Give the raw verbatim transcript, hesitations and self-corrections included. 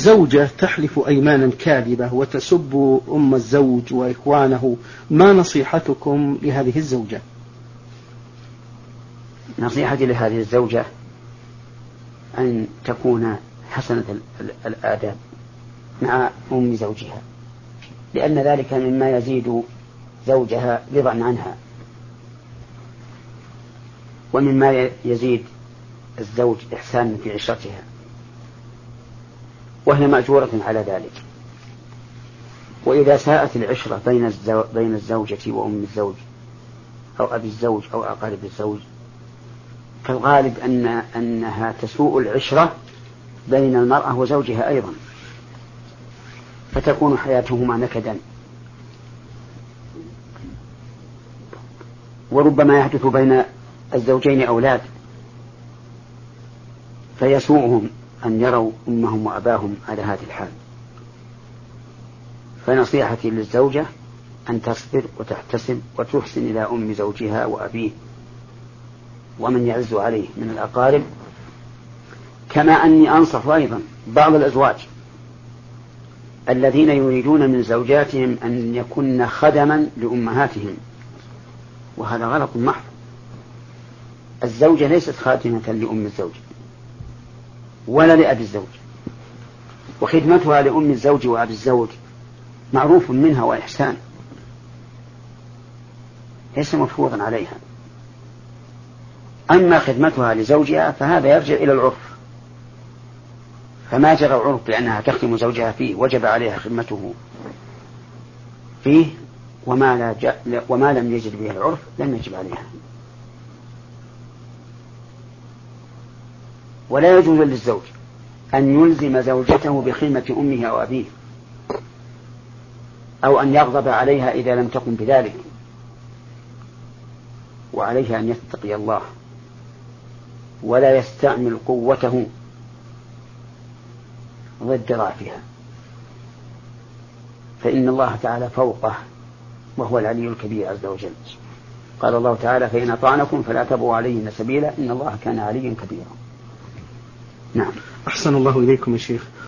زوجة تحلف أيمانا كاذبة وتسب أم الزوج وإخوانه، ما نصيحتكم لهذه الزوجة؟ نصيحتي لهذه الزوجة أن تكون حسنة الآداب مع أم زوجها، لأن ذلك مما يزيد زوجها رضا عنها، ومما يزيد الزوج إحسانا في عشرتها، وهي مأجورة على ذلك. وإذا ساءت العشرة بين بين الزوجة وأم الزوج أو أبي الزوج أو أقارب الزوج، فالغالب أن أنها تسوء العشرة بين المرأة وزوجها أيضا، فتكون حياتهما نكدا. وربما يحدث بين الزوجين أولاد فيسوءهم أن يروا أمهم وأباهم على هذه الحال. فنصيحتي للزوجة أن تصبر وتحتسب وتحسن إلى أم زوجها وأبيه ومن يعز عليه من الأقارب. كما أني أنصح أيضا بعض الأزواج الذين يريدون من زوجاتهم أن يكن خدما لأمهاتهم، وهذا غلط محض. الزوجة ليست خادمة لأم الزوج ولا لأبي الزوج، وخدمتها لأم الزوج وأبي الزوج معروف منها وإحسان، ليس مفروضا عليها. أما خدمتها لزوجها فهذا يرجع إلى العرف، فما جرى العرف بأنها تخدم زوجها فيه وجب عليها خدمته فيه، وما, لا ج... وما لم يجد به العرف لم يجب عليها. ولا يجوز للزوج أن يلزم زوجته بخدمة أمه أو أبيه، أو أن يغضب عليها إذا لم تقم بذلك، وعليها أن يتقي الله ولا يستعمل قوته ضد ضعفها، فإن الله تعالى فوقه وهو العلي الكبير عز وجل. قال الله تعالى: فإن أطعنكم فلا تبغوا عليهن سبيلا إن الله كان عليا كبيرا. نعم. أحسن الله إليكم يا شيخ.